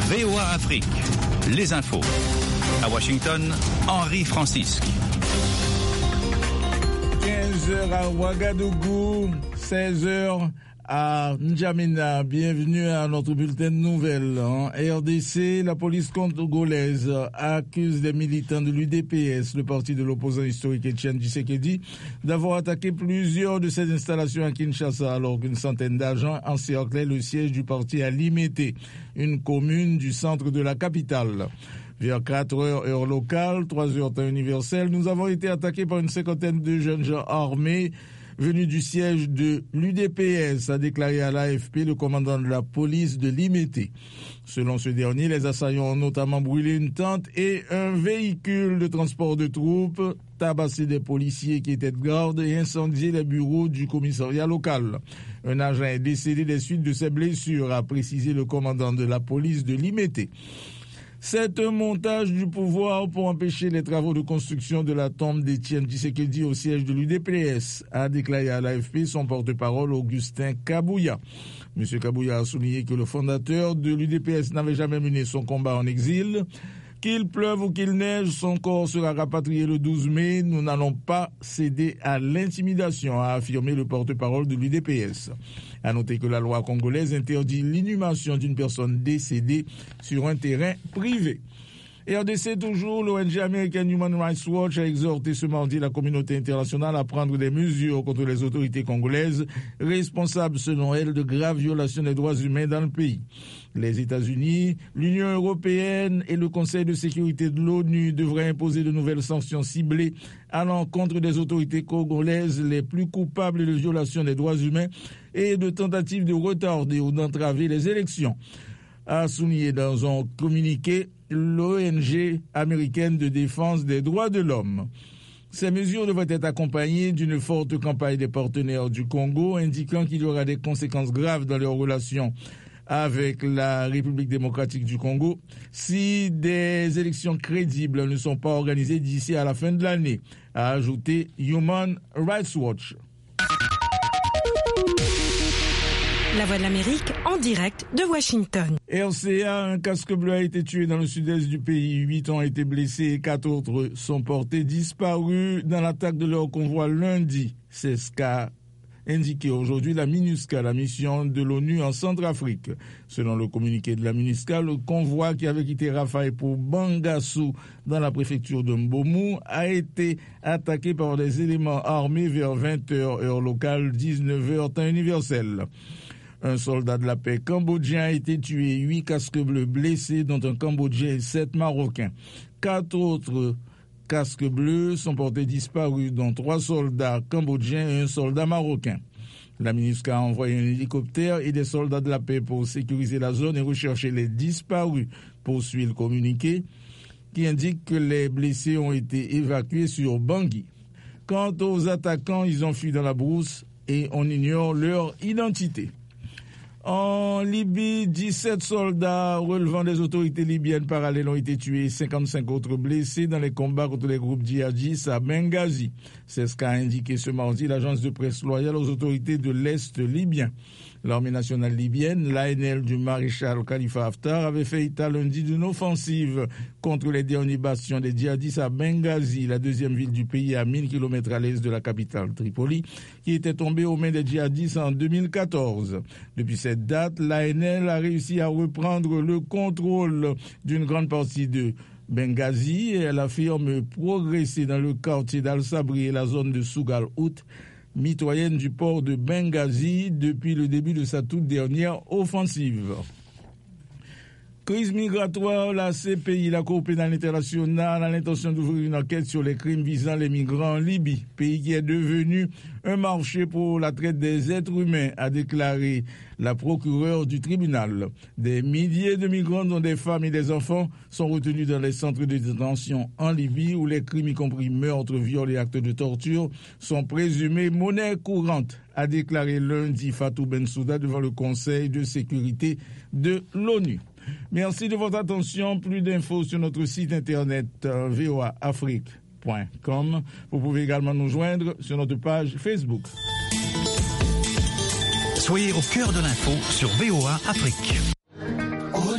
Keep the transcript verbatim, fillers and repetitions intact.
V O A Afrique, les infos. À Washington, Henri Francisque. quinze heures à Ouagadougou, seize heures à N'Djamena. Bienvenue à notre bulletin de nouvelles. En R D C, la police congolaise accuse des militants de l'U D P S, le parti de l'opposant historique Etienne Tshisekedi, d'avoir attaqué plusieurs de ses installations à Kinshasa alors qu'une centaine d'agents encerclaient le siège du parti à Limete, une commune du centre de la capitale. Vers quatre heures heure locale, trois heures temps universel, nous avons été attaqués par une cinquantaine de jeunes gens armés venus du siège de l'U D P S, a déclaré à l'A F P le commandant de la police de Limete. Selon ce dernier, les assaillants ont notamment brûlé une tente et un véhicule de transport de troupes, tabassé des policiers qui étaient de garde et incendié les bureaux du commissariat local. Un agent est décédé des suites de ses blessures, a précisé le commandant de la police de Limete. C'est un montage du pouvoir pour empêcher les travaux de construction de la tombe d'Etienne Tshisekedi au siège de l'U D P S, a déclaré à l'A F P son porte-parole Augustin Kabouya. M. Kabouya a souligné que le fondateur de l'U D P S n'avait jamais mené son combat en exil. Qu'il pleuve ou qu'il neige, son corps sera rapatrié le douze mai. Nous n'allons pas céder à l'intimidation, a affirmé le porte-parole de l'U D P S. À noter que la loi congolaise interdit l'inhumation d'une personne décédée sur un terrain privé. R D C toujours, l'O N G américaine Human Rights Watch a exhorté ce mardi la communauté internationale à prendre des mesures contre les autorités congolaises, responsables selon elle de graves violations des droits humains dans le pays. Les États-Unis, l'Union européenne et le Conseil de sécurité de l'ONU devraient imposer de nouvelles sanctions ciblées à l'encontre des autorités congolaises les plus coupables de violations des droits humains et de tentatives de retarder ou d'entraver les élections, a souligné dans un communiqué l'O N G américaine de défense des droits de l'homme. Ces mesures devraient être accompagnées d'une forte campagne des partenaires du Congo, indiquant qu'il y aura des conséquences graves dans leurs relations avec la République démocratique du Congo si des élections crédibles ne sont pas organisées d'ici à la fin de l'année, a ajouté Human Rights Watch. La Voix de l'Amérique en direct de Washington. R C A, un casque bleu a été tué dans le sud-est du pays. Huit ont été blessés et quatre autres sont portés disparus dans l'attaque de leur convoi lundi. C'est ce qu'a indiqué aujourd'hui la MINUSCA, la mission de l'ONU en Centrafrique. Selon le communiqué de la MINUSCA, le convoi qui avait quitté Rafah pour Bangassou dans la préfecture de Mbomou a été attaqué par des éléments armés vers vingt heures heure locale, dix-neuf heures temps universel. Un soldat de la paix cambodgien a été tué, huit casques bleus blessés, dont un Cambodgien et sept Marocains. Quatre autres casques bleus sont portés disparus, dont trois soldats cambodgiens et un soldat marocain. La MINUSCA a envoyé un hélicoptère et des soldats de la paix pour sécuriser la zone et rechercher les disparus, poursuit le communiqué, qui indique que les blessés ont été évacués sur Bangui. Quant aux attaquants, ils ont fui dans la brousse et on ignore leur identité. En Libye, dix-sept soldats relevant des autorités libyennes parallèles ont été tués et cinquante-cinq autres blessés dans les combats contre les groupes djihadistes à Benghazi. C'est ce qu'a indiqué ce mardi l'agence de presse loyale aux autorités de l'Est libyen. L'armée nationale libyenne, l'A N L du maréchal Khalifa Haftar, avait fait état lundi d'une offensive contre les derniers bastions des djihadistes à Benghazi, la deuxième ville du pays à mille kilomètres à l'est de la capitale Tripoli, qui était tombée aux mains des djihadistes en deux mille quatorze. Depuis cette date, l'A N L a réussi à reprendre le contrôle d'une grande partie de Benghazi et elle affirme progresser dans le quartier d'Al-Sabri et la zone de Sougal-Out, mitoyenne du port de Benghazi depuis le début de sa toute dernière offensive. Crise migratoire, la C P I, la Cour pénale internationale, a l'intention d'ouvrir une enquête sur les crimes visant les migrants en Libye, pays qui est devenu un marché pour la traite des êtres humains, a déclaré la procureure du tribunal. Des milliers de migrants, dont des femmes et des enfants, sont retenus dans les centres de détention en Libye, où les crimes, y compris meurtres, viols et actes de torture, sont présumés monnaie courante, a déclaré lundi Fatou Bensouda devant le Conseil de sécurité de l'ONU. Merci de votre attention. Plus d'infos sur notre site internet euh, v o a afrique point com. Vous pouvez également nous joindre sur notre page Facebook. Soyez au cœur de l'info sur V O A Afrique.